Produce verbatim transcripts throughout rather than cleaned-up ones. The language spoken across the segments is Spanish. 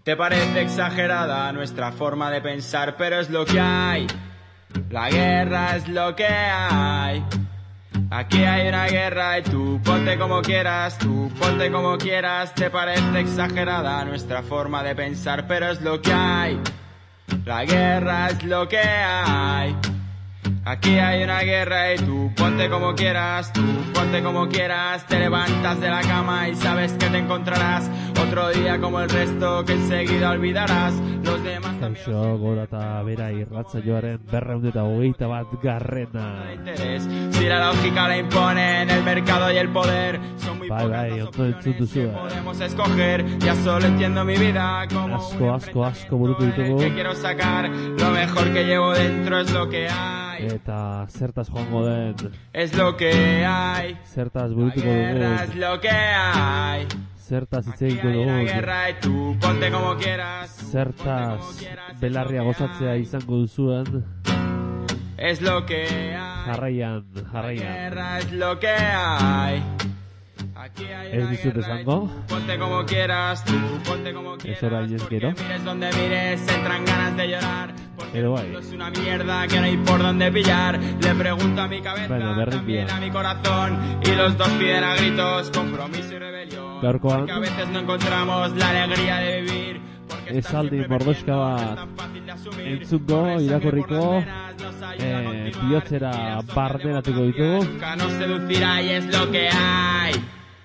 Te parece exagerada nuestra forma de pensar, pero es lo que hay. La guerra es lo que hay. Aquí hay una guerra y tú ponte como quieras, tú ponte como quieras. Te parece exagerada nuestra forma de pensar, pero es lo que hay. La guerra es lo que hay. Aquí hay una guerra y tú ponte como quieras, tú ponte como quieras. Te levantas de la cama y sabes que te encontrarás otro día como el resto que enseguida olvidarás. Los demás también. Kaixo, gora eta bera irratsaioaren berrehun eta hogeita bat garrena. Si la lógica la impone en el mercado y el poder, son muy Bai, pocas bai, las ondo entzun opciones duzu. que podemos escoger. Ya solo entiendo mi vida como Asko, un asko, asko burutu enfrentamiento ditugu. que quiero sacar. Lo mejor que llevo dentro es lo que hay. Eta zertaz joango den, Es lo que hay. zertaz La burutuko guerra es dugun, lo que hay. zertaz hitz Aquí egingo hay una dugun, guerra y tú ponte como quieras. zertaz belarria gozatzea izango duzuen, Es lo que hay. jarraian, La jarraian. guerra es lo que hay. Aquí hay Ez una dizut guerra y esango. tú ponte como quieras, tú ponte como quieras. orain ez Porque gero. mires donde mires, entran ganas de llorar. Porque Edo el bai. mundo es una mierda que no hay por dónde pillar. Le pregunto a mi cabeza, Bueno, berdin también dira. a mi corazón. Y los dos piden a gritos compromiso y rebelión. Gaurkoan. Porque a veces no encontramos la alegría de vivir. Porque estar Esaldi siempre mordoxka perdiendo bat es tan fácil de asumir. entzungo, Corre sangre irakurriko, por las venas, nos ayuda a eh, continuar. bihotzera Tranquilos, barneratuko somos ditugu. Nunca nos seducirá y es lo que hay.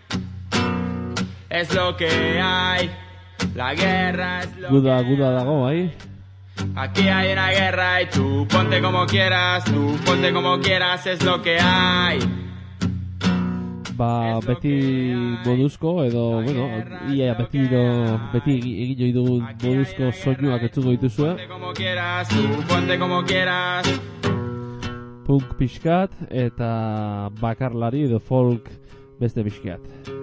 Es lo que hay. La guerra es lo Guda, que guda dago, bai? Aquí hay una guerra y tú ponte como quieras, tú ponte como quieras, es lo que hay. Ba, beti moduzko, edo, bueno, ia beti, do, beti egin joi dugun moduzko soinuak etzuko dituzue. Ponte como quieras, tú ponte como quieras. Punk pixkat, eta bakarlari edo folk beste pixkat.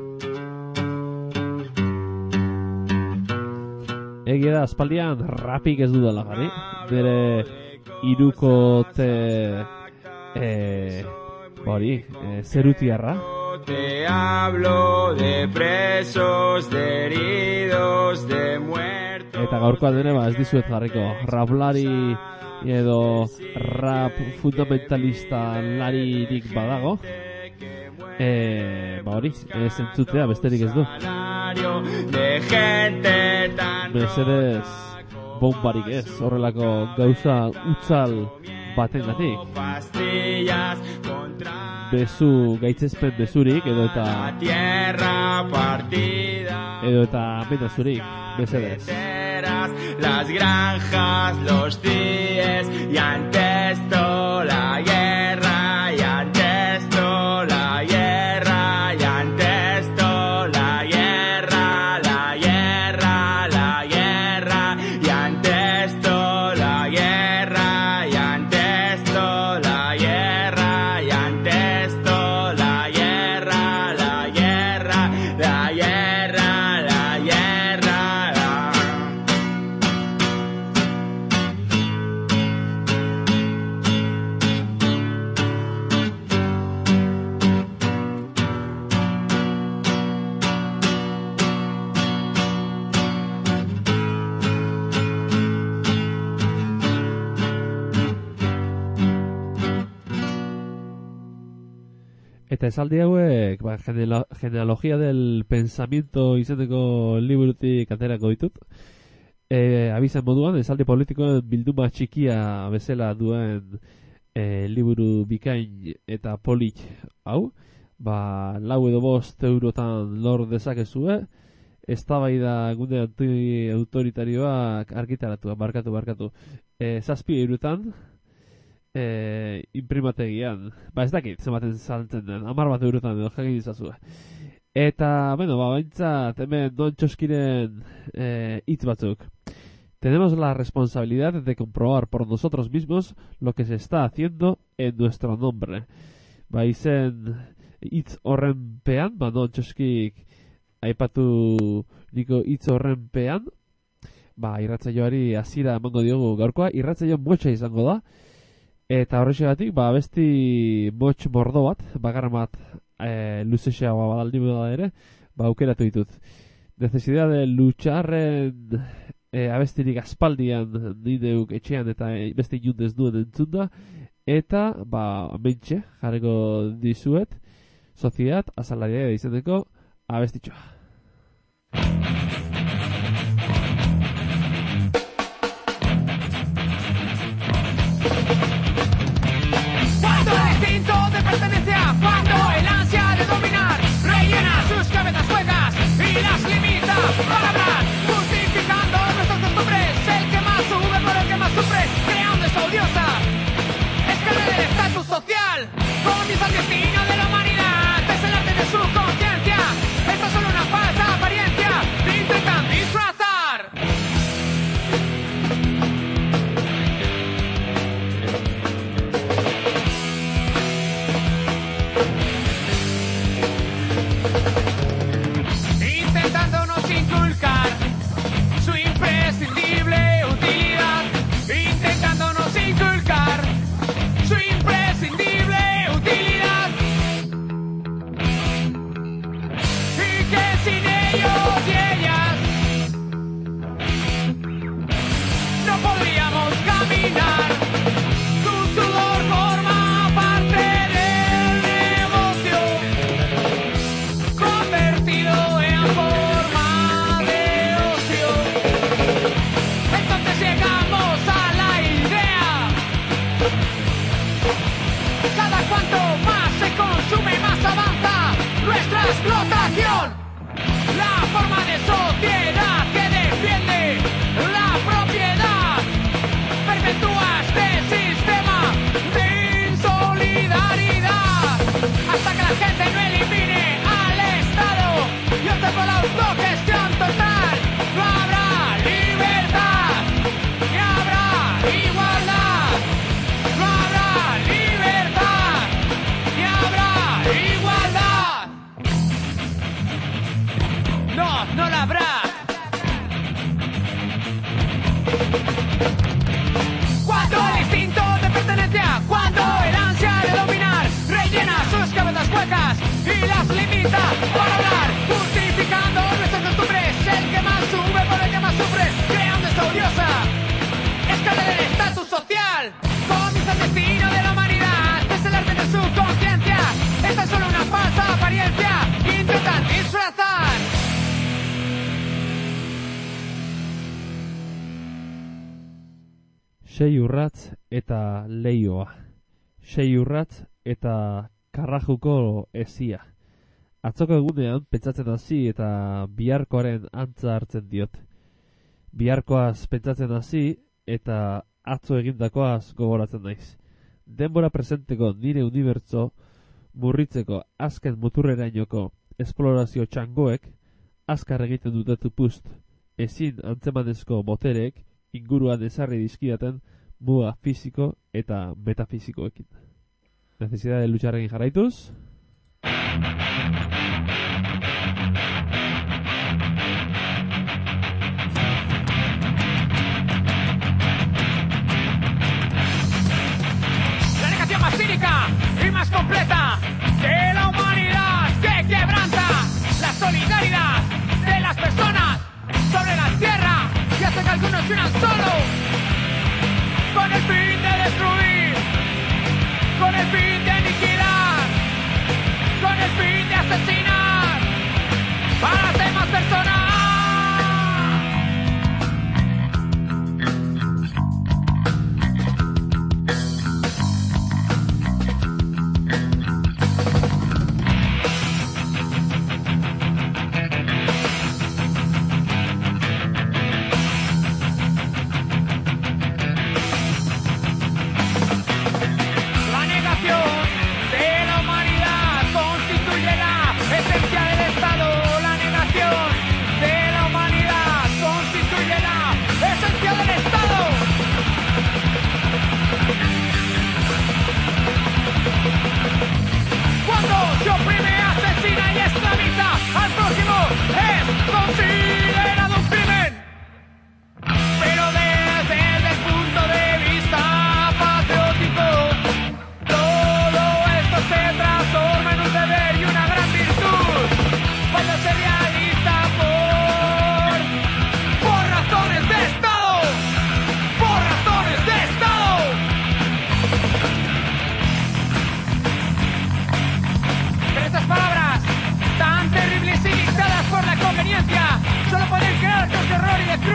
Egia da, aspaldian rapik ez dudala jarri. Bere irukote, eh, hori, eh, zerutiarra. Te hablo de presos, de heridos, de muertos. Eta gaurkoan ere, ba, ez dizuet jarriko. Raplari edo rap fundamentalista laririk badago. Eh, ba hori, ez entzutea, besterik ez du. Salario de gente tan Mesedez, bombarik ez, horrelako gauza utzal batengatik. pastillas contra Bezu, gaitzespen bezurik, edo eta, la tierra partida. edo eta metazurik, mesedez. Carreteras, las granjas, los cies y antes todo la guerra y antes todo la guerra y antes todo la guerra, la guerra, la guerra y antes todo la guerra y antes todo la guerra y antes todo la guerra, la guerra, la guerra, la guerra. La... Eta esaldi hauek, ba, genelo- genealogia del pensamiento izeneko liburutik aterako ditut. E, abizan moduan, esaldi politikoen bilduma txikia bezala duen e, liburu bikain eta polit hau. Ba, lau edo bost eurotan lor dezakezue. Eztabaida gune anti-autoritarioak argitaratua, barkatu, barkatu. E, zazpi eurotan, e, imprimategian. Ba ez dakit, zenbaten saltzen den, amar bat eurotan edo jakin izazue. Eta, bueno, ba, baintzat, hemen non txoskiren eh, hitz batzuk. Tenemos la responsabilidad de comprobar por nosotros mismos lo que se está haciendo en nuestro nombre. Ba, izen hitz horren pean, ba, non txoskik aipatu niko hitz horren pean, ba, irratsaioari hasiera emango diogu gaurkoa. Irratsaio motxa izango da, eta horrexegatik, ba, besti motx mordo bat, bakarra bat e, luzexeagoa badaldi da ere, ba, aukeratu ditut. Necesidad de lucharren e, abestirik aspaldian nideuk etxean eta e, beste inundez duen entzunda. Eta, ba, mentxe, jarriko dizuet, Sociedad Asalariada izeneko abestitxoa. Cuando el instinto de pertenencia, cuando el ansia de dominar rellena sus cabezas huecas y las limita para hablar, justificando nuestras costumbres, el que más sube por el que más sufre, creando esta odiosa escala del estatus social, comienza el destino de la humanidad, es el arte de su conciencia, esto es solo una falsa apariencia, intentan disfrazar. Intentándonos inculcar su imprescindible utilidad, intentándonos inculcar su imprescindible utilidad, y que sin ellos y ellas no podríamos caminar. Su sudor forma parte del negocio, convertido en forma de ocio. Entonces llegamos a la idea: cada cuanto más se consume, más avanza nuestra explotación. La forma de sociedad que defiende la propiedad perpetúa este sistema de insolidaridad hasta que la gente no elimine al Estado y opte por la autogestión total. No habrá libertad, ni habrá igualdad. No habrá libertad, ni habrá igualdad. No, no la habrá. Cuando el instinto de pertenencia, cuando el ansia de dominar rellena sus cabezas huecas y las limita para hablar, justificando nuestras costumbres, el que más sube por el que más sufre, creando esta odiosa escala del estatus social, comienza el destino de la humanidad, es el arte de su conciencia, esta es solo una falsa apariencia, intentan disfrazar. Sei urratz eta leioa. Sei urratz eta karrajuko ezia. Atzoko egunean pentsatzen hasi eta biharkoaren antza hartzen diot. Biharkoaz pentsatzen hasi eta atzo egindakoaz gogoratzen naiz. Denbora presenteko nire unibertso murritzeko azken muturrerainoko esplorazio txangoek azkar egiten dute tupust. Ezin antzemanezko moterek inguruan ezarri dizkidaten muga fisiko eta metafisikoekin. Necesidad de lucharrekin jarraituz. La negación más cínica y más completa de la humanidad que quebranta la solidaridad de las personas sobre la tierra y hace que algunos se unan solo con el fin de destruir, con el fin de aniquilar, con el fin de asesinar a las demás personas. La negación de la humanidad constituye la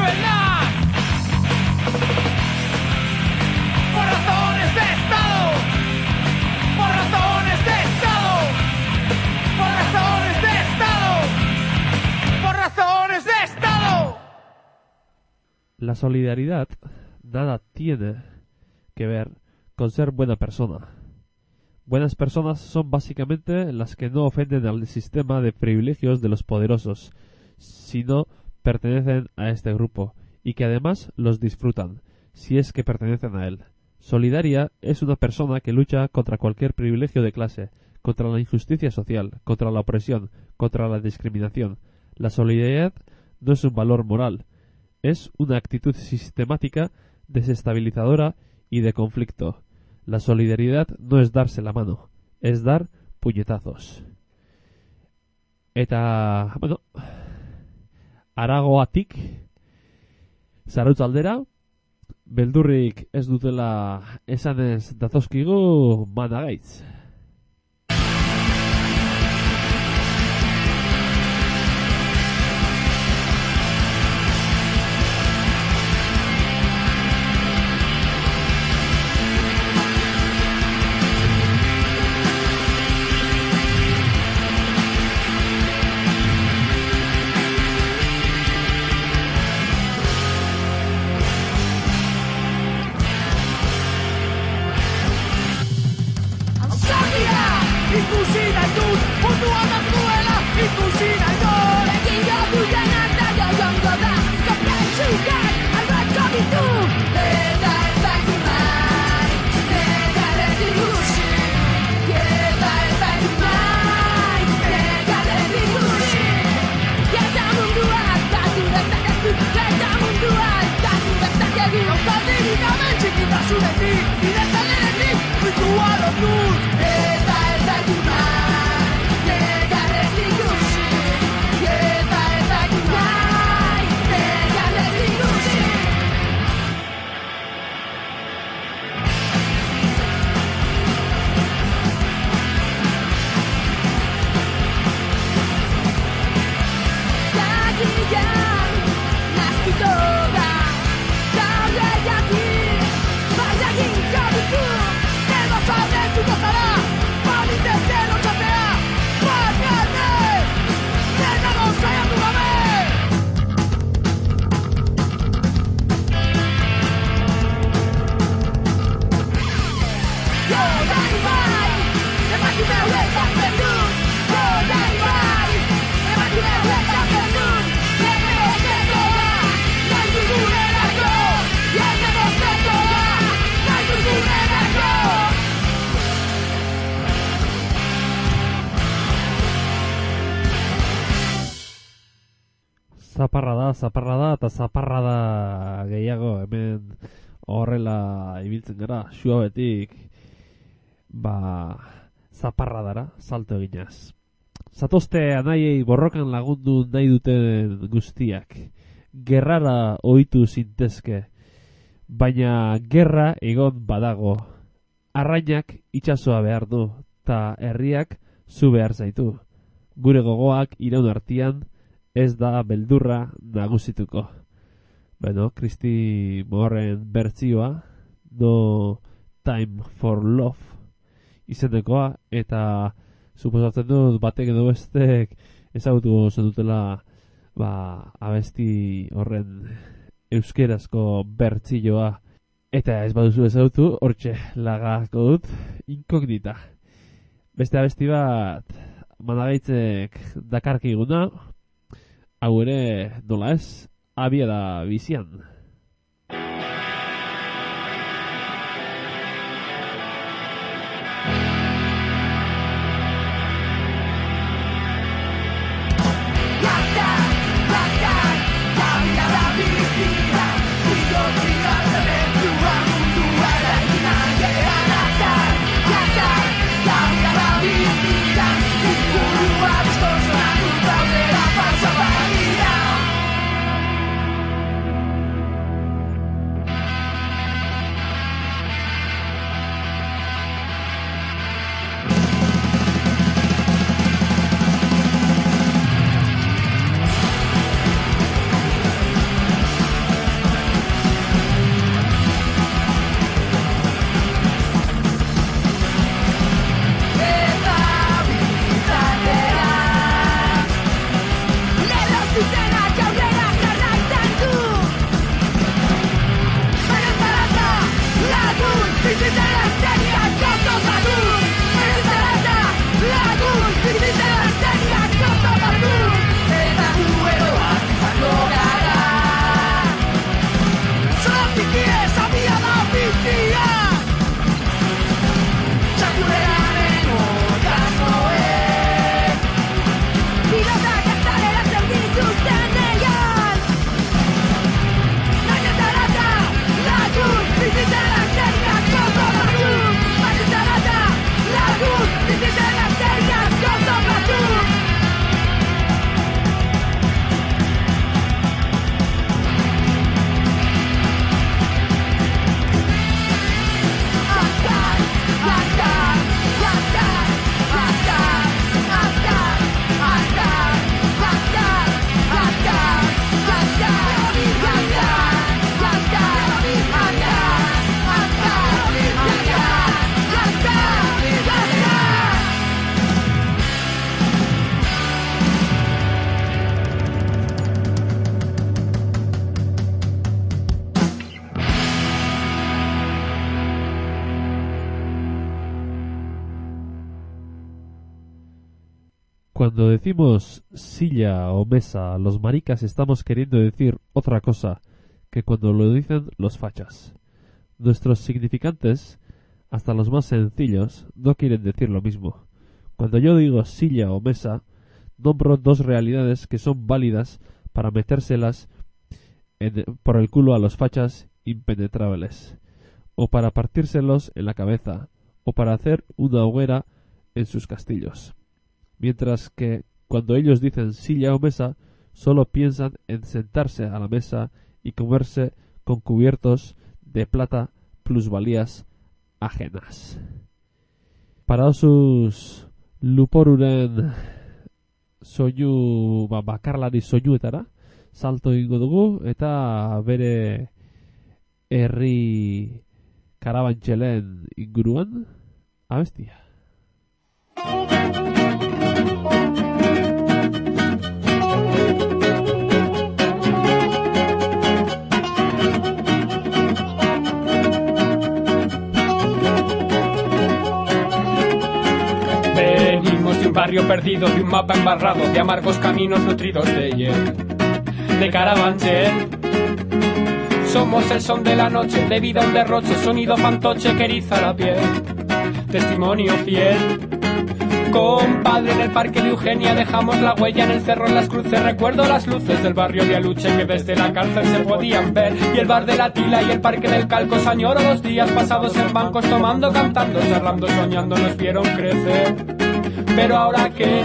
crueldad. Por razones de Estado. Por razones de Estado. Por razones de Estado. Por razones de Estado. La solidaridad nada tiene que ver con ser buena persona. Buenas personas son básicamente las que no ofenden al sistema de privilegios de los poderosos, sino pertenecen a este grupo, y que además los disfrutan, si es que pertenecen a él. Solidaria es una persona que lucha contra cualquier privilegio de clase, contra la injusticia social, contra la opresión, contra la discriminación. La solidaridad no es un valor moral, es una actitud sistemática, desestabilizadora y de conflicto. La solidaridad no es darse la mano, es dar puñetazos. Eta, bueno, aragoatik, zarautz aldera, beldurrik ez dutela esanez datozkigu managaitz. Ikusi nahi dut, mundua bat duela, ikusi nahi dut. Egin joduren artaio jongo da, konplentsuak albako ditu. Eta ez baitu nahi, negarez ikusi. Eta ez baitu nahi, negarez ikusi. Eta mundua altatu dezakezu, eta mundua altatu dezakegu. Gauzadirik gabe txikitasunetik, idezalenetik, mundua lotuz. Eta ez baitu nahi, negarez ikusi. Eta ez baitu nahi, negarez ikusi. Jakian, naztuko da, zaude jakin, bai jakinko duzu. Ego zaudetuko zara, baliteke lotxatea, baina ez, lehenago saiatu gabe. Jodai bai, emakume huezatzen dut. Jodai bai, emakume huezatzen dut. Jende bostekoa, nahi dugunerako. Jende bostekoa, nahi dugunerako. Zaparra da, zaparra da, eta zaparra da gehiago, hemen horrela ibiltzen gara, suabetik, ba, zaparra dara, salto eginaz. Zatozte anaiei borrokan lagundu nahi duten guztiak, gerrara ohitu zintezke, baina gerra egon badago. Arrainak itsasoa behar du, ta herriak zu behar zaitu. Gure gogoak iraun artean, ez da beldurra nagusituko. Bueno, Kristi Moorren bertsioa, No Time for Love izenekoa, eta suposatzen dut batek edo bestek ezagutu zenutela ba, abesti horren euskerazko bertsioa. Eta ez baduzu ezagutu, hortxe lagako dut inkognita. Beste abesti bat managaitzek dakarkiguna, hau ere nola ez, abiada bizian. Cuando decimos silla o mesa, los maricas estamos queriendo decir otra cosa que cuando lo dicen los fachas. Nuestros significantes, hasta los más sencillos, no quieren decir lo mismo. Cuando yo digo silla o mesa, nombro dos realidades que son válidas para metérselas en, por el culo a los fachas impenetrables, o para partírselos en la cabeza, o para hacer una hoguera en sus castillos. Mientras que cuando ellos dicen silla o mesa, solo piensan en sentarse a la mesa y comerse con cubiertos de plata plusvalías ajenas. Para sus luporuren soinu ba, bakarlari soinuetara salto ingo dugu eta bere herri karabantxelen inguruan abestia. Venimos de un barrio perdido, de un mapa embarrado, de amargos caminos nutridos de hiel, de Carabanchel. Somos el son de la noche, de vida un derroche, sonido fantoche que eriza la piel. Testimonio fiel. Compadre, en el parque de Eugenia dejamos la huella en el cerro, en las cruces. Recuerdo las luces del barrio de Aluche que desde la cárcel se podían ver. Y el bar de la Tila y el parque del Calcos. Añoro los días pasados en bancos, tomando, cantando, charlando, soñando. Nos vieron crecer. Pero ahora qué.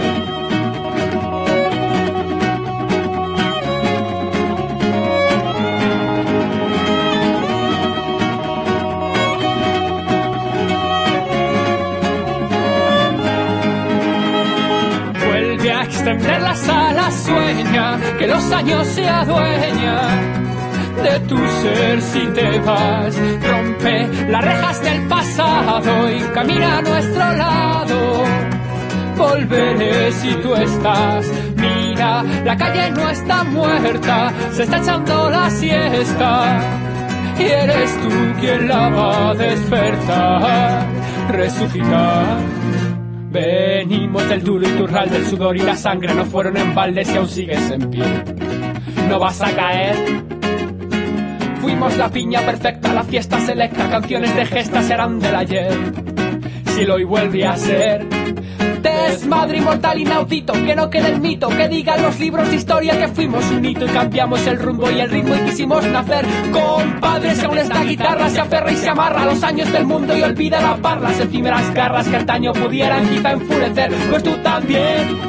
Extender las alas, sueña, que los años se adueñan de tu ser si te vas. Rompe las rejas del pasado y camina a nuestro lado. Volveré si tú estás. Mira, la calle no está muerta, se está echando la siesta. Y eres tú quien la va a despertar, resucitar. Venimos del duro Iturral, del sudor y la sangre no fueron en balde. Si aún sigues en pie, no vas a caer. Fuimos la piña perfecta, la fiesta selecta, canciones de gesta serán del ayer. Si lo hoy vuelve a ser desmadre inmortal inaudito, que no quede el mito, que digan los libros de historia que fuimos un hito y cambiamos el rumbo y el ritmo y quisimos nacer. Compadre, si aún esta guitarra se aferra y se amarra a los años del mundo y olvida la par, las efímeras garras que antaño pudieran quizá enfurecer, pues tú también.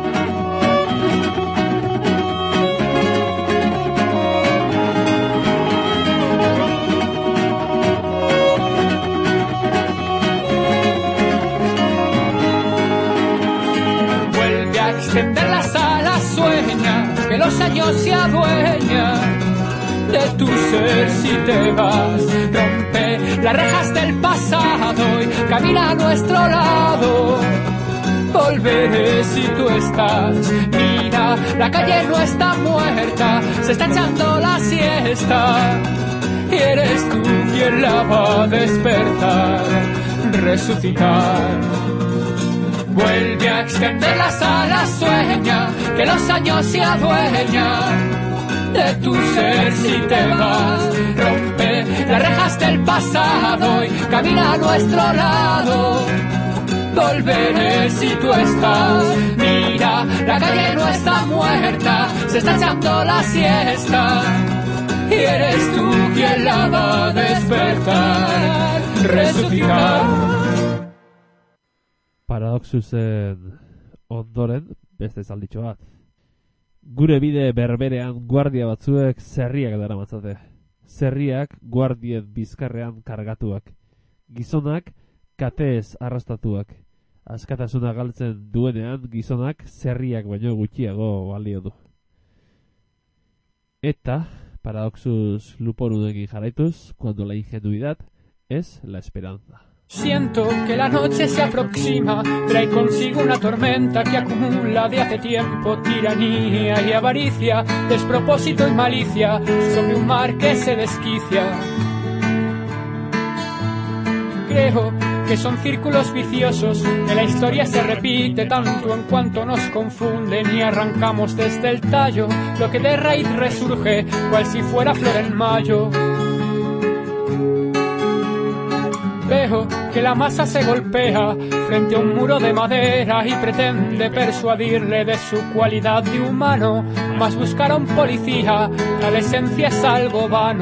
Extender las alas, sueña, que los años se adueñan de tu ser si te vas. Rompe las rejas del pasado y camina a nuestro lado. Volveré si tú estás. Mira, la calle no está muerta, se está echando la siesta. Y eres tú quien la va a despertar, resucitar. Vuelve a extender las alas, sueña, que los años se adueñan de tu ser si te vas. Rompe las rejas del pasado y camina a nuestro lado. Volveré si tú estás. Mira, la calle no está muerta, se está echando la siesta. Y eres tú quien la va a despertar, resucitar. Paradoxusen ondoren beste zalditxo bat. Gure bide berberean guardia batzuek zerriak daramatzate. Zerriak guardien bizkarrean kargatuak. Gizonak kateez arrastatuak. Askatasuna galtzen duenean gizonak zerriak baino gutxiago balio du. Eta, paradoxus luporunekin jarraituz, cuando la ingenuidad es la esperanza. Siento que la noche se aproxima, trae consigo una tormenta que acumula de hace tiempo tiranía y avaricia, despropósito y malicia sobre un mar que se desquicia. Creo que son círculos viciosos, que la historia se repite tanto en cuanto nos confunden y arrancamos desde el tallo lo que de raíz resurge, cual si fuera flor en mayo. Veo que la masa se golpea frente a un muro de madera y pretende persuadirle de su cualidad de humano, mas buscar a un policía, tal esencia es algo vano.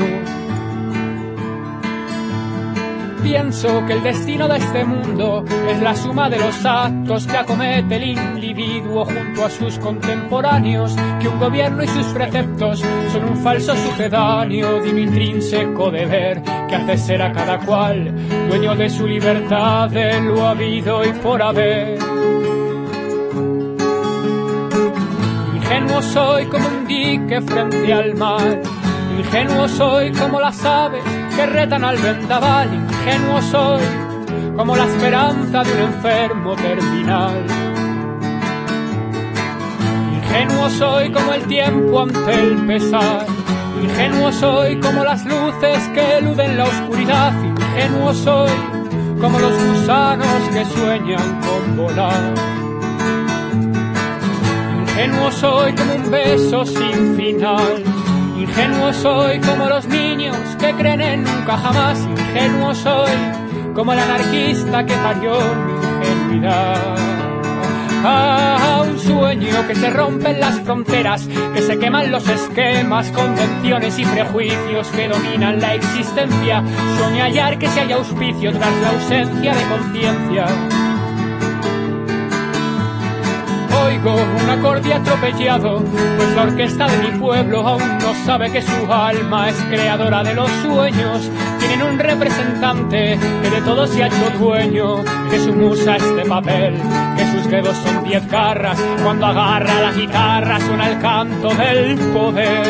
Pienso que el destino de este mundo es la suma de los actos que acomete el individuo junto a sus contemporáneos, que un gobierno y sus preceptos son un falso sucedáneo de un intrínseco deber que hace ser a cada cual dueño de su libertad, de lo habido y por haber. Ingenuo soy como un dique frente al mar, ingenuo soy como las aves que retan al vendaval, ingenuo soy como la esperanza de un enfermo terminal. Ingenuo soy como el tiempo ante el pesar, ingenuo soy como las luces que eluden la oscuridad, ingenuo soy como los gusanos que sueñan con volar. Ingenuo soy como un beso sin final, ingenuo soy como los niños que creen en nunca jamás, ingenuo soy como el anarquista que parió mi ingenuidad. Ah, un sueño que se rompen las fronteras, que se queman los esquemas, convenciones y prejuicios que dominan la existencia. Sueño hallar que si hay auspicio tras la ausencia de conciencia. Oigo un acorde atropellado, pues la orquesta de mi pueblo aún no sabe que su alma es creadora de los sueños. Tienen un representante que de todo se ha hecho dueño, que su musa es de papel, que sus dedos son diez garras. Cuando agarra la guitarra suena el canto del poder.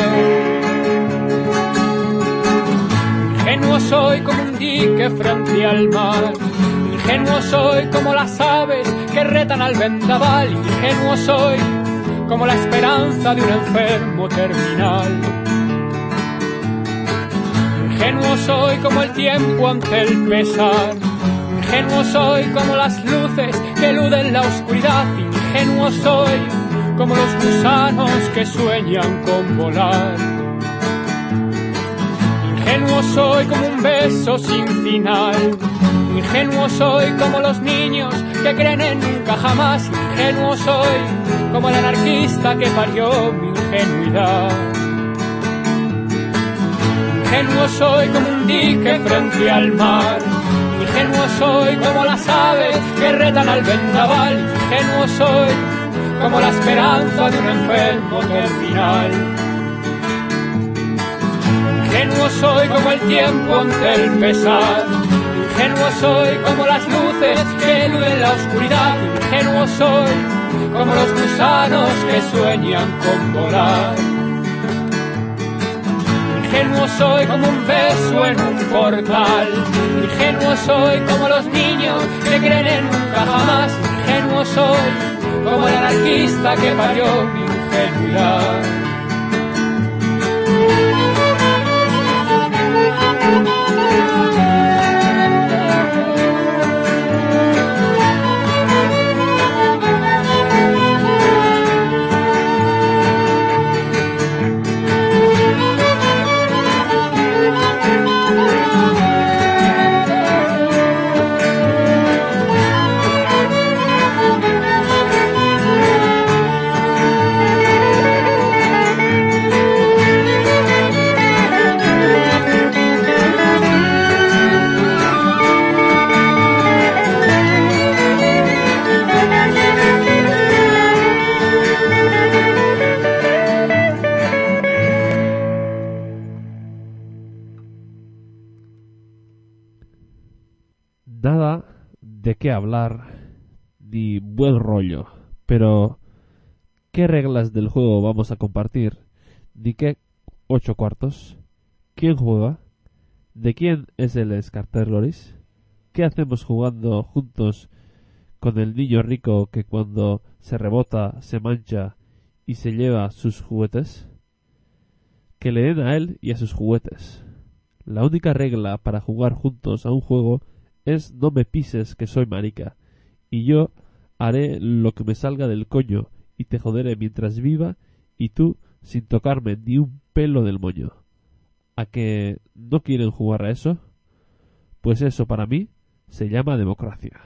Ingenuo soy como un dique frente al mar, ingenuo soy como las aves que retan al vendaval, ingenuo soy como la esperanza de un enfermo terminal. Ingenuo soy como el tiempo ante el pesar, ingenuo soy como las luces que eluden la oscuridad, ingenuo soy como los gusanos que sueñan con volar. Ingenuo soy como un beso sin final, ingenuo soy como los niños que creen en nunca jamás, ingenuo soy como el anarquista que parió mi ingenuidad. Ingenuo soy como un dique frente al mar, ingenuo soy como las aves que retan al vendaval, ingenuo soy como la esperanza de un enfermo terminal. Ingenuo soy como el tiempo ante el pesar, ingenuo soy como las luces que eluden la oscuridad, ingenuo soy como los gusanos que sueñan con volar. Ingenuo soy como un beso en un portal, ingenuo soy como los niños que creen en nunca jamás, ingenuo soy como el anarquista que parió mi ingenuidad. Nada de qué hablar, ni buen rollo, pero ¿qué reglas del juego vamos a compartir? ¿Ni qué ocho cuartos? ¿Quién juega? ¿De quién es el Scarterloris? ¿Qué hacemos jugando juntos con el niño rico que cuando se rebota se mancha y se lleva sus juguetes? Que le den a él y a sus juguetes. La única regla para jugar juntos a un juego es no me pises que soy marica, y yo haré lo que me salga del coño y te joderé mientras viva y tú sin tocarme ni un pelo del moño. ¿A que no quieren jugar a eso? Pues eso para mí se llama democracia.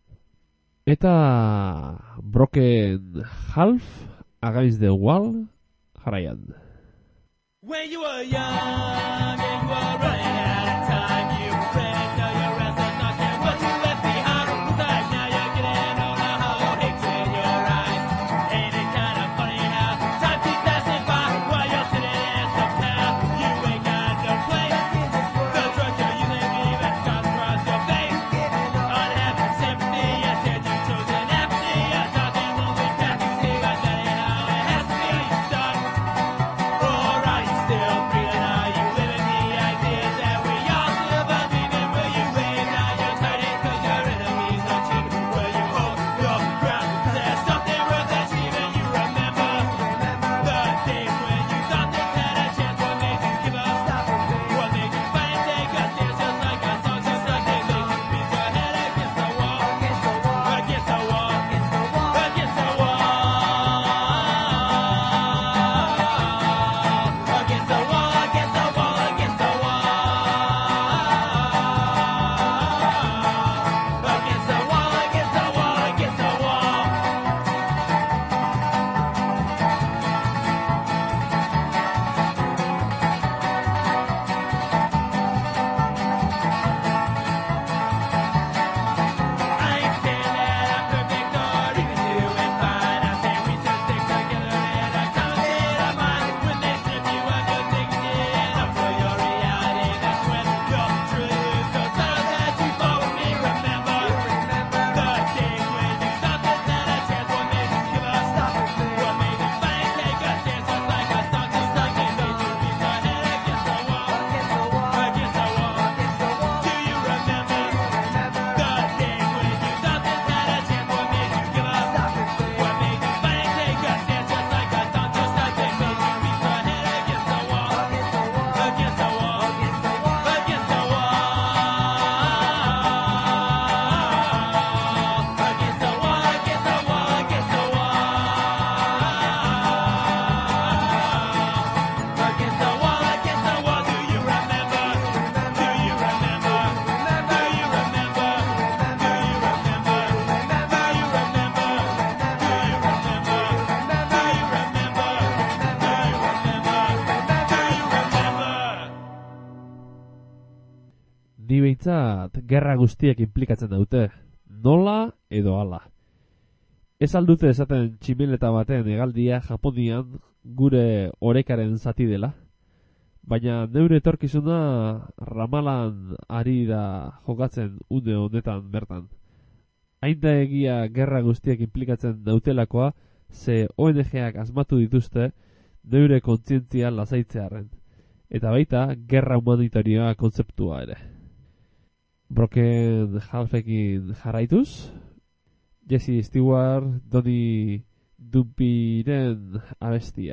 Eta Broken Half Against the Wall jarraian. When you were young and you were running out of time, you ran until your restless not care what you left behind on the side. Now you're getting older, hollow aches in your eyes. Ain't it kind of funny how time keeps passing by while you're sitting in some town? You ain't got no place. The drugs you're using even scars across your face. Unhappy sympathy, instead you chose an apathy. A talking won't be past you see, but that ain't how it has to be. Are you stuck? Or are you still breathing? Are you living the ideas that we all still believe in? Will you win? Now you're tired cause your enemies are cheap. Will you hold your ground? Cause there's something worth achieving. You remember the days when you thought this had a chance. What made you give up? What made you fight and take a stance? Just like a song, just like they made you beat your head against the wall. Against the wall. Against the wall. Against the wall. Against the wall, against the wall, against the wall. Against the wall, against the wall, against the wall. I ain't saying that I'm perfect or even doing fine. I'm saying we should stick together in a common state of mind. When they strip you of your dignity and up for your reality, that's when your truth goes out that you fall with me. Remember the days when you thought this had a chance. What made you give up? What made you fight and take a stance? Just like a song, just like they made you beat your head against the wall. Against the wall. Do you remember the days when you thought this had a chance? What made you give up? What made you fight and take a stance? Just like a song, just like they made you beat your head against the wall. Against the wall. Against the wall. Against the wall, against the wall, against the wall. Against the wall, against the wall. Do you remember? Do you remember? Do you remember? Do you remember? Do you remember? Do you remember? Do you remember? Do you remember? Do you remember? Ni behintzat gerra guztiek implikatzen daute, nola edo hala. Ez aldute esaten tximeleta baten hegaldia Japonian gure orekaren zati dela, baina neure etorkizuna Ramalan ari da jokatzen une honetan bertan. Hain da egia gerra guztiek implikatzen dautelakoa, ze O N G-ak asmatu dituzte neure kontzientzia lasaitzearen, eta baita gerra humanitarioa kontzeptua ere. Broken Halfekin jarraituz, Jesse Stewart, Donny Dumpiren abestia.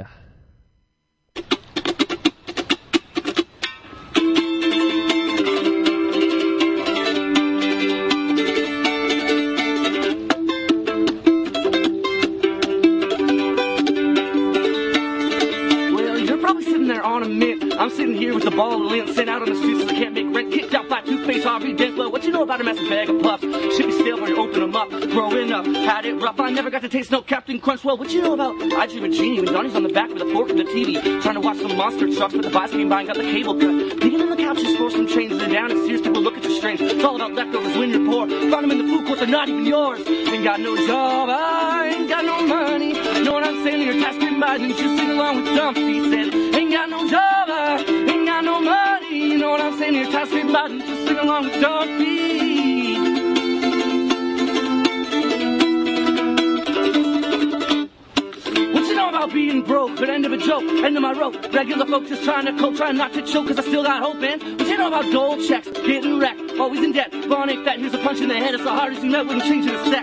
Well, you're probably sitting there on a mint. I'm sitting here with the ball of lint, sent out on the streets so I can't make rent. Kicked out by Two-Face, Harvey Dent. Well, what you know about a massive bag of puffs? Should be stale when you open them up. Growing up, had it rough. I never got to taste no Captain Crunch. Well, what you know about I Dream of Genie when Donnie's on the back with a fork in the T V, trying to watch some monster trucks, but the boss came by and got the cable cut. Digging in the couches for some change, and down and serious people look at your strange. It's all about leftovers when you're poor. Found them in the food court, they're not even yours. Ain't got no job, I ain't got no money. Know what I'm saying? You're tasking by, and just sing along with Dumpy said, ain't got no job, I ain't got no money. You know what I'm saying? You're tasking by, and just sing along with Dumpy. What you know about being broke? But end of a joke, end of my rope. Regular folks just trying to cope, trying not to choke, cause I still got hope, man. What you know about gold checks, getting wrecked, always in debt. Born ain't fat, here's a punch in the head, it's the hardest you met, wouldn't change in a sec.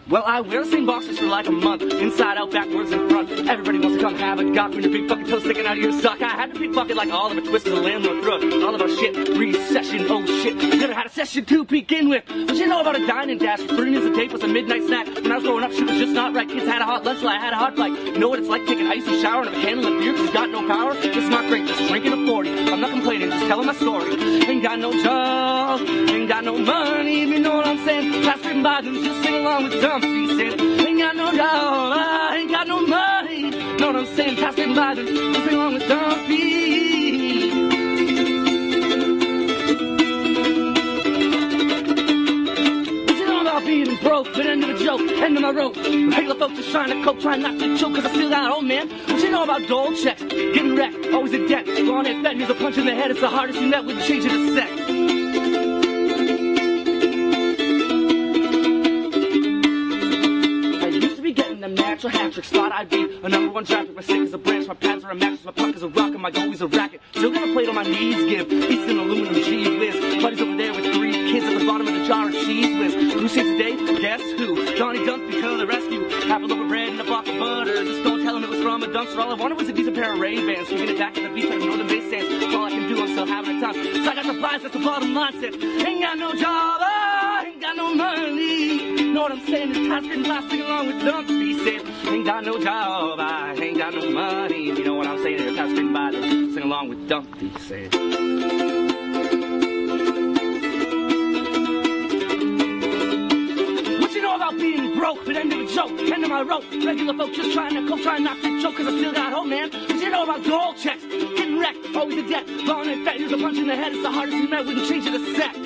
Well, I wear the same boxers for like a month, inside out, backwards, and front. Everybody wants to come have a gawk when your big fucking toe sticking out of your sock. I had to be fucking like Oliver Twist as a landlord through all of our shit. Recession, oh shit. Never had a session to begin with. What you know about a dine and dash? Three meals a day plus a midnight snack. When I was growing up, shit was just not right. Kids had a hot lunch while I had a hot bite. You know what it's like taking icy shower and a candle of beer because you got no power? It's not great, just drinking a forty. I'm not complaining, just telling my story. Ain't got no job, ain't got no money, you know what I'm saying? Pass written by them, just sing along with Dumpty said. Ain't got no job, I ain't got no money, know what I'm saying? Pass written by them, just sing along with Dumpty. What you know about being broke, but end of a joke, end of my rope. Regular folks just trying to cope, trying not to choke, cause I still got old man. What you know about dole checks, getting wrecked, always in debt. Blonde head fed, here's a punch in the head, it's the hardest you met with changing a sec. Natural hat tricks, thought I'd be a number one draft pick. My stick is a branch, my pads are a mattress, my puck is a rock, and my goalie's a racket. Still got a plate on my knees, give Easton aluminum cheese whiz. Buddies over there with three kids at the bottom of the jar of cheese whiz. Who saves the day? Guess who? Johnny Dumpty to the rescue. Half a loaf of bread and a block of butter. Just don't tell him it was from a dumpster. All I wanted was a decent pair of Ray-Bans. Kicking it back at the beach like northern base sands. That's all I can do, I'm still having a time. So I got supplies, that's the bottom line. Said, ain't got no job, I ain't got no money. Know what I'm saying? It's time to blasting along with Dumpty said. Ain't got no job, I ain't got no money. You know what I'm saying? It's time to by the sing along with Dumpty said. What you know about being broke, but end of a joke, end of my rope. Regular folks just trying to cope, trying not to choke, cause I still got hope, man. What you know about gold checks, getting wrecked, always in debt, long and fat, here's a punch in the head, it's the hardest we met, we can change it a sec.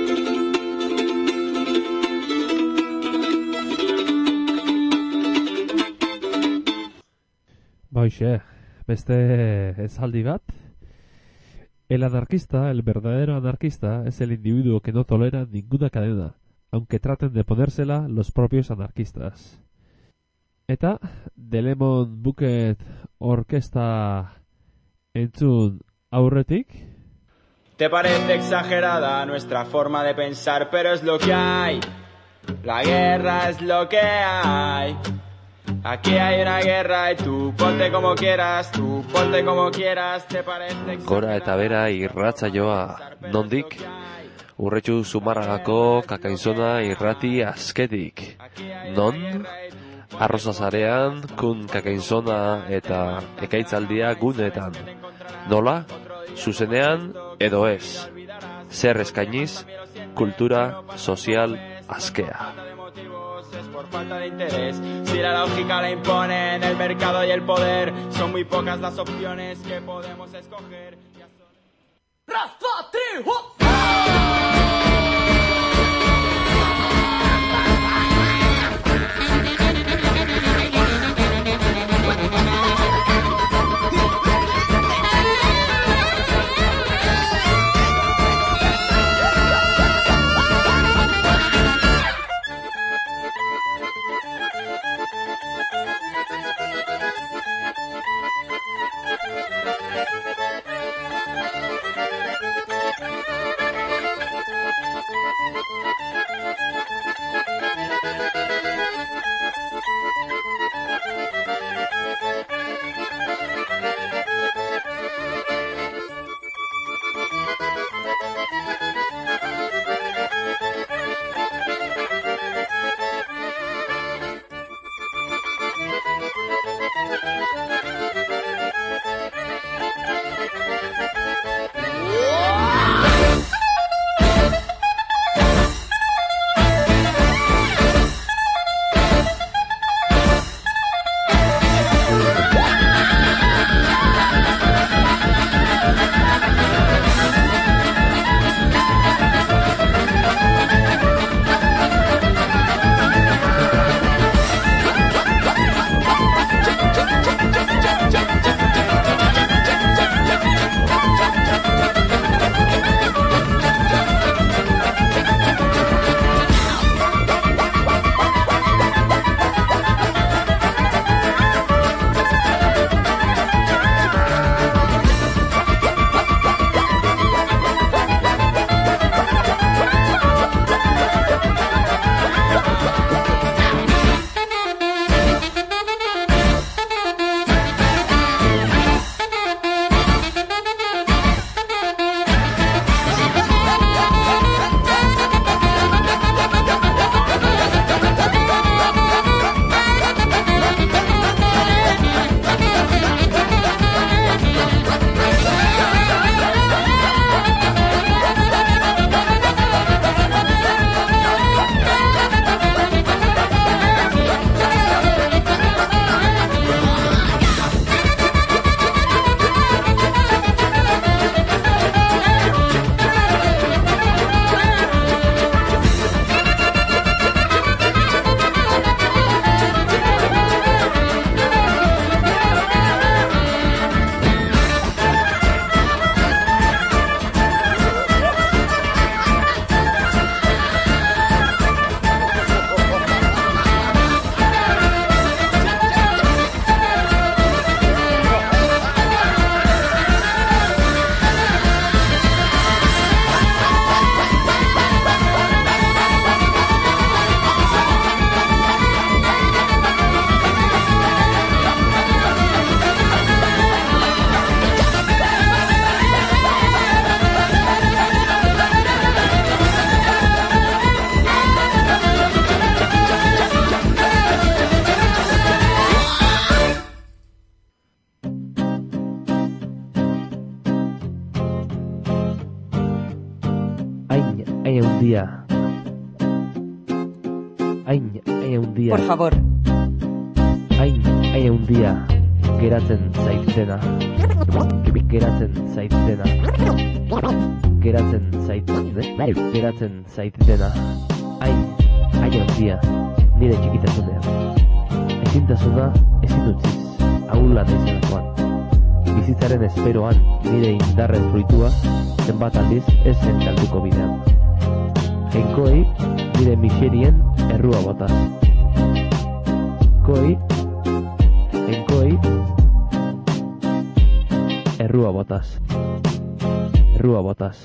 Boixe, beste esaldi bat. El anarquista, el verdadero anarquista, es el individuo que no tolera ninguna cadena, aunque traten de ponérsela los propios anarquistas. Eta, The Lemon Bucket Orkesta entzun aurretik. Te parece exagerada nuestra forma de pensar, pero es lo que hay. La guerra es lo que hay. Aquí hay una guerra y tú ponte como quieras, tú ponte como quieras, te parece... Gora eta bera irratsaioa, nondik? Urretxu Zumarragako Kakainzona irrati azketik. Non? Arrozazarean, kun Kakainzona eta ekaitzaldia gunetan. Nola? Zuzenean edo ez. Zer eskainiz, kultura sozial azkea. Por falta de interés, si la lógica la imponen el mercado y el poder, son muy pocas las opciones que podemos escoger. Raspa, tri, hop. hain handia. Hain, hain handia. Por favor. Hain, hain handia. Geratzen zaitzena. Geratzen zaitzena. Geratzen zaitzena. Geratzen zaitzena. Hain, hain handia. Nire txikitasunean. Ezintasuna ezin utziz. Ahula naizelakoan. Bizitzaren esperoan nire indarren fruitua zenbat aldiz ez zen galduko bidean. Jainkoei nire miserien errua botaz. Jainkoei Jainkoei errua botaz. Errua botaz.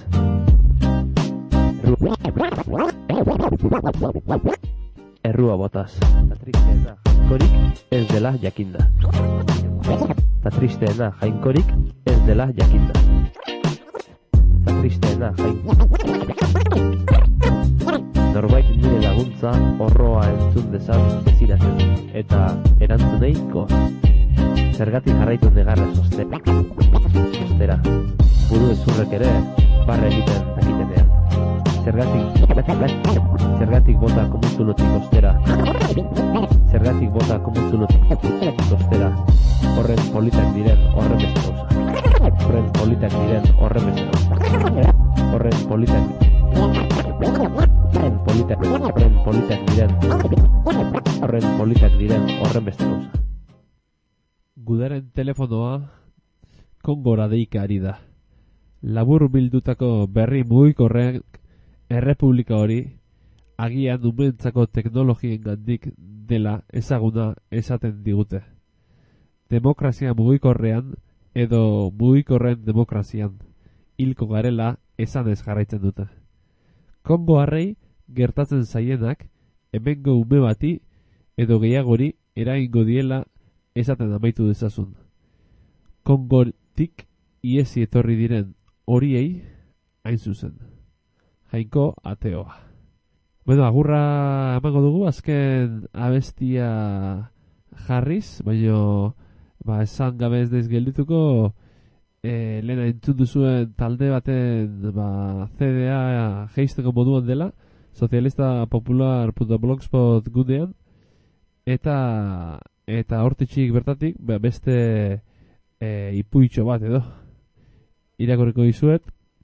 Errua botaz. Ta tristeena jainkorik ez dela jakinda. Ta tristeena jainkorik ez dela jakinda. Ta tristeena jainkorik. Norbait nire laguntza horroa entzun dezan desiratzen. Eta erantzunei goa. Zergatik jarraitu negarra sostera. Sostera. Buru ezurrek ere barra egiten dakitenean. Zergatik Zergatik bota komuntzulotik ostera. Zergatik bota komuntzulotik ostera. Horren politak diren horren beste gauza. Horren politak diren horren beste gauza. Horren politak Horren politak Horren politak diren Horren politak diren horren beste gauza. Gudaren telefonoa Kongora deika ari da. Labur bildutako berri mugikorrean errepublika hori agian umentzako teknologien gandik dela ezaguna esaten digute. Demokrazia mugikorrean edo mugikorren demokrazian hilko garela esanez jarraitzen dute. Kongo harrei gertatzen zaienak hemengo ume bati edo gehiagori eragingo diela esaten amaitu dezazun. Kongotik iesi etorri diren horiei hain zuzen. Jainko ateoa. Bueno, agurra emango dugu azken abestia jarriz, baina ba, esan gabe ez daiz geldituko e, lehena entzun duzuen talde baten ba, C D A geisteko moduan dela, sozialista popular punto blogspot gunean, eta eta hortitxik bertatik ba, beste e, ipuitxo bat edo irakorriko dizuet.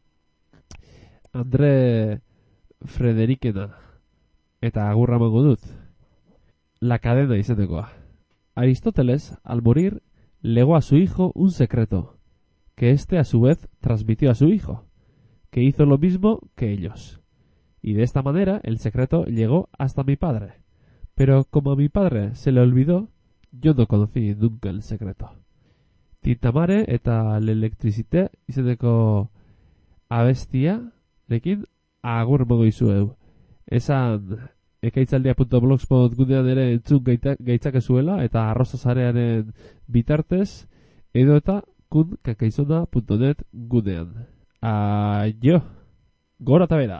Andre Frederikena eta agurra emango dut. La cadena izenekoa. Aristóteles, al morir, legó a su hijo un secreto, que éste a su vez transmitió a su hijo, que hizo lo mismo que ellos. Y de esta manera el secreto llegó hasta mi padre. Pero como a mi padre se le olvidó, yo no conocí nunca el secreto. Tintamare eta l'electricité izeneko abestia lekin agur emango izueu. Esan ekaitzaldia punto blogspot gunean ere entzun gaitzakezuela eta arrozazarearen bitartez edo eta kun kakaizona punto net gunean. Aio! Gora eta bera!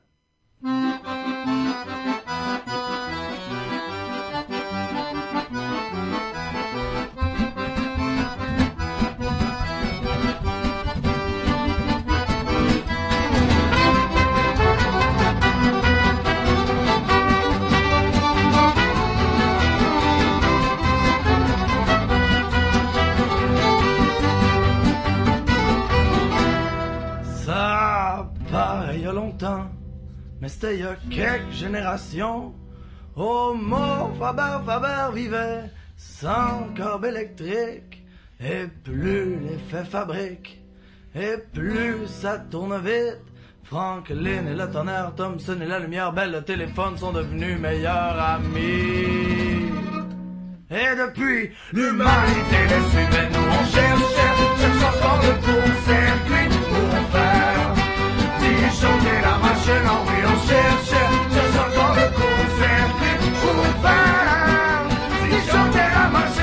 Mais c'était il y a quelques générations. Homo Faber Faber vivait sans corbe électrique. Et plus l'effet fabrique, et plus ça tourne vite. Franklin et le tonnerre, Thomson et la lumière belle, le téléphone sont devenus meilleurs amis. Et depuis, l'humanité les suivait, nous on cherche, cherche, cherche encore le court-circuit pour faire disjoncter la machine. En oui, on cherche, cherche encore le court-circuit pour faire disjoncter la machine.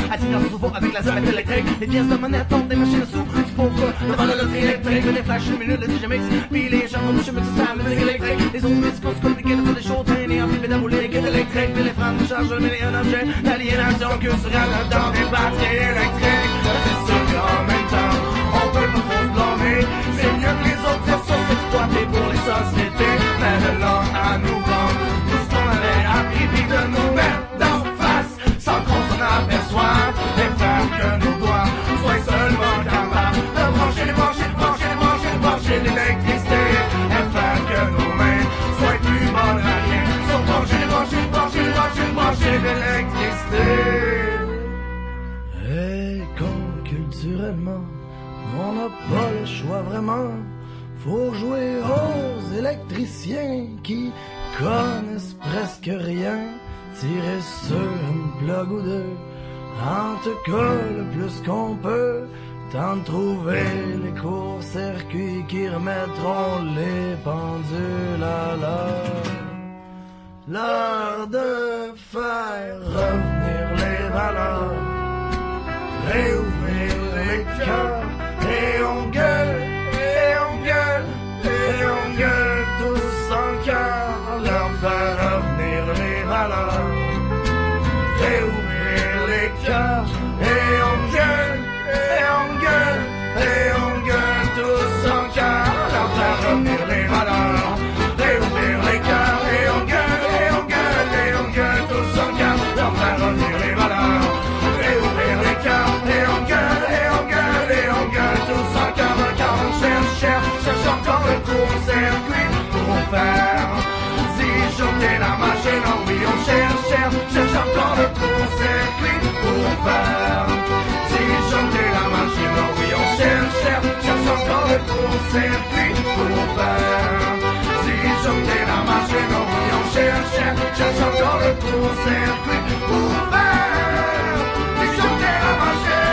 assis dans son sofa avec la sonnette électrique. Les pièces de monnaie tombent des machines à sous. Du pauvre devant la loterie électrique. Des flashs lumineux, le D J mix. Puis les gens du chemin, c'est sa musique électrique. Les autres discours se compliquent pour des shows traînés en pile pédaboulés, guide électrique. Puis les fans chargent le million d'objets. L'aliénation culturelle dans des batteries électriques. C'est sûr qu'en même temps, on peut pas trop se blâmer. C'est mieux que les autres ressources exploitées pour les sociétés. Mais de là à nous vendre tout ce qu'on avait appris, puis de nous mettre d'en face sans qu'on s'en aperçoive. Et faire que nos doigts soient seulement capables de brancher, les brancher, les brancher, les brancher, les brancher l'électricité. Et faire que nos mains soient plus bonnes à rien. Sans brancher, les brancher, les brancher, les brancher, les brancher l'électricité. Et comme culturellement on n'a pas le choix vraiment, faut jouer aux électriciens qui connaissent presque rien, tirer sur une plug ou deux, en tout cas le plus qu'on peut, tant de trouver les courts-circuits qui remettront les pendules à l'heure. L'heure de faire revenir les valeurs, réouvrir les cœurs. Et on gueule, et on gueule, et on gueule tous en cœur, leur faire revenir les valeurs, réouvrir les cœurs. Et on gueule, et on gueule, et on gueule tous en cœur, leur faire revenir les valeurs, réouvrir les cœurs. Et on gueule, et on gueule, et on gueule tous en cœur, leur faire revenir les valeurs, réouvrir les cœurs. Et on gueule, et on gueule, et on gueule tous en cœur, car on cherche, cherche, cherche encore le court-circuit pour faire disjoncter la machine. Oh oui, on cherche, cherche, cherche encore le court-circuit pour faire disjoncter la machine. Oh oui, on cherche, cherche, cherche encore le court-circuit pour faire disjoncter la machine. Oh oui, on cherche, cherche, cherche encore le court-circuit pour faire disjoncter la machine.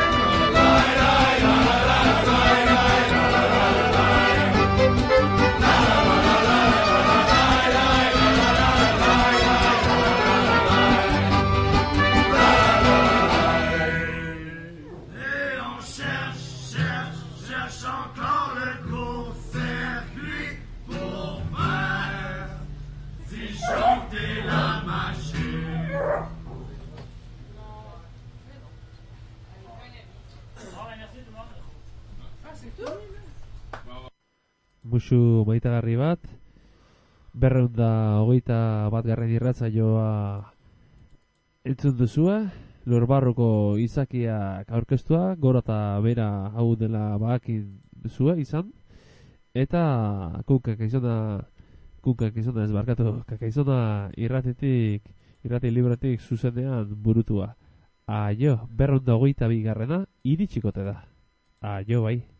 Musu maitagarri bat, berreun da hogeita bat garren irratsaioa entzun duzua, Lurbarruko izakiak aurkeztua, gora eta bera hau dela badakin duzua izan, eta kunkak izona, kunkak izona ez barkatu, kakaizona irratitik, irrati libretik zuzenean burutua. Aio, berreun da hogeita bi garrena iritsikote da. Aio bai.